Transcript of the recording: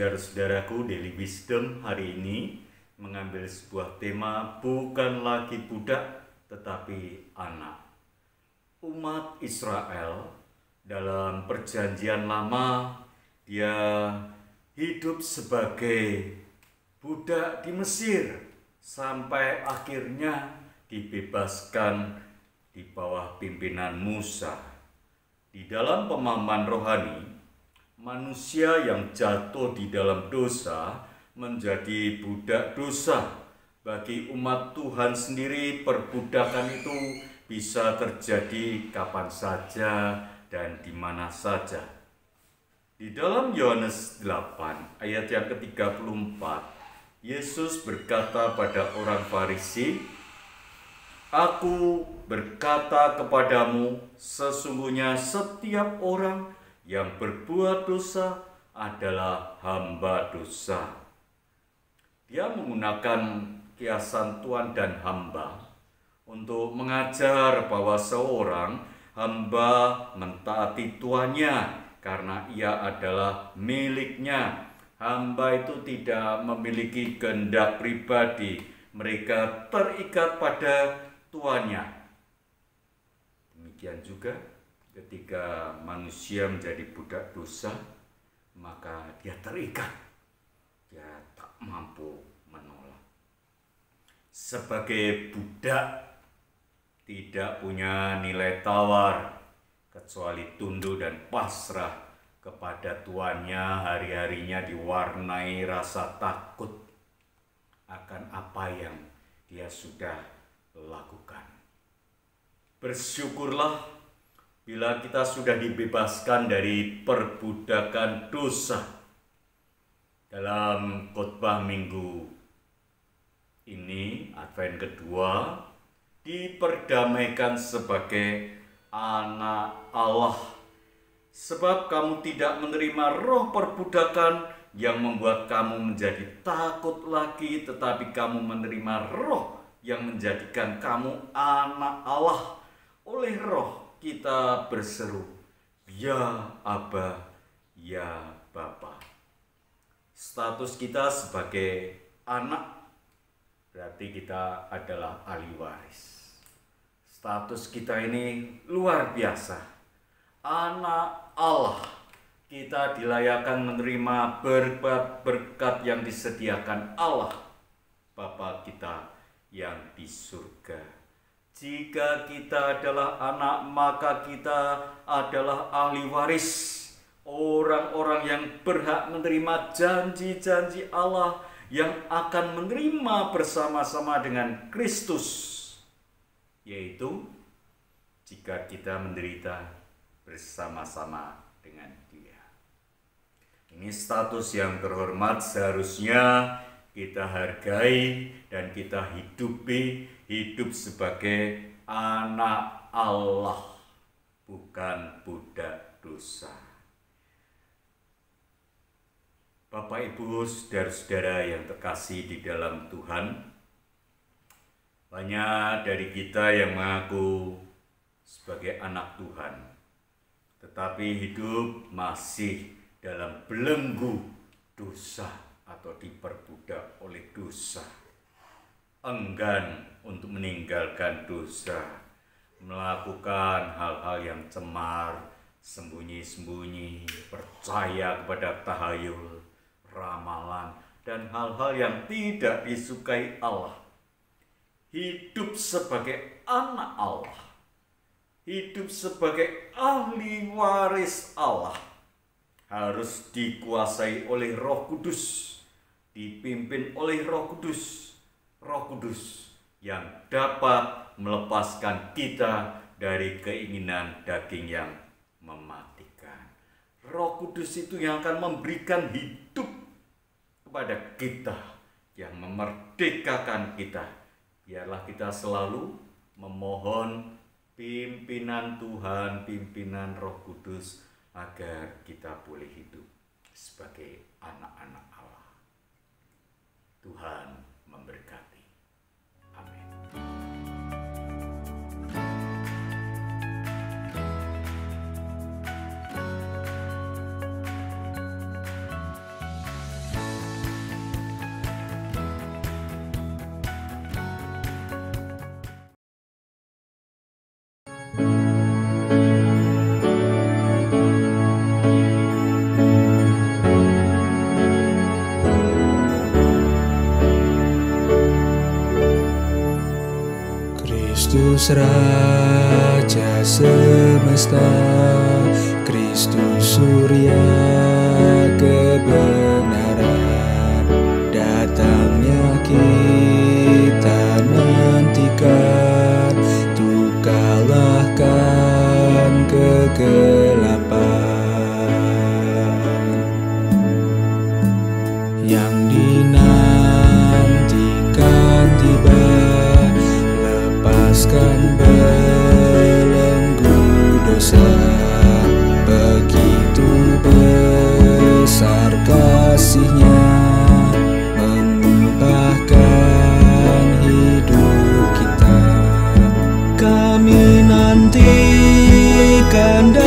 saudara-saudaraku, Daily Wisdom hari ini mengambil sebuah tema bukan lagi budak tetapi anak. Umat Israel dalam perjanjian lama dia hidup sebagai budak di Mesir sampai akhirnya dibebaskan di bawah pimpinan Musa. Di dalam pemahaman rohani, manusia yang jatuh di dalam dosa menjadi budak dosa. Bagi umat Tuhan sendiri, perbudakan itu bisa terjadi kapan saja dan di mana saja. Di dalam Yohanes 8 ayat yang ke-34, Yesus berkata pada orang Farisi, "Aku berkata kepadamu, sesungguhnya setiap orang yang berbuat dosa adalah hamba dosa." Dia menggunakan kiasan tuan dan hamba untuk mengajar bahwa seorang hamba mentaati tuannya karena ia adalah miliknya. Hamba itu tidak memiliki kehendak pribadi, mereka terikat pada tuannya. Demikian juga ketika manusia menjadi budak dosa, maka dia terikat, dia tak mampu menolak. Sebagai budak tidak punya nilai tawar kecuali tunduk dan pasrah kepada tuannya. Hari-harinya diwarnai rasa takut akan apa yang dia sudah lakukan. Bersyukurlah bila kita sudah dibebaskan dari perbudakan dosa. Dalam khotbah minggu ini, Advent kedua, diperdamaikan sebagai anak Allah. Sebab kamu tidak menerima roh perbudakan yang membuat kamu menjadi takut lagi, tetapi kamu menerima roh yang menjadikan kamu anak Allah. Oleh roh kita berseru, "Ya Aba, ya Bapa." Status kita sebagai anak berarti kita adalah ahli waris. Status kita ini luar biasa. Anak Allah. Kita dilayakan menerima berkat-berkat yang disediakan Allah Bapa kita yang di surga. Jika kita adalah anak, maka kita adalah ahli waris. Orang-orang yang berhak menerima janji-janji Allah yang akan menerima bersama-sama dengan Kristus, yaitu jika kita menderita bersama-sama dengan Dia. Ini status yang terhormat, seharusnya kita hargai dan kita hidup sebagai anak Allah, bukan budak dosa. Bapak, Ibu, saudara-saudara yang terkasih di dalam Tuhan, banyak dari kita yang mengaku sebagai anak Tuhan, tetapi hidup masih dalam belenggu dosa atau diperbudak oleh dosa. Enggan untuk meninggalkan dosa, melakukan hal-hal yang cemar, sembunyi-sembunyi, percaya kepada tahayul, ramalan, dan hal-hal yang tidak disukai Allah. Hidup sebagai anak Allah, hidup sebagai ahli waris Allah, harus dikuasai oleh Roh Kudus, dipimpin oleh Roh Kudus. Roh Kudus yang dapat melepaskan kita dari keinginan daging yang mematikan. Roh Kudus itu yang akan memberikan hidup kepada kita, yang memerdekakan kita. Biarlah kita selalu memohon pimpinan Tuhan, pimpinan Roh Kudus, agar kita boleh hidup sebagai anak-anak Allah. Tuhan memberkati. Amin. Kristus Raja semesta, Kristus Surya kebenaran, datangnya kita nantikan, untuk kalahkan kegelapan. Yang dinantikan tiba, lepaskan belenggu dosa. Begitu besar kasih-Nya, mengubahkan hidup kita. Kami nantikan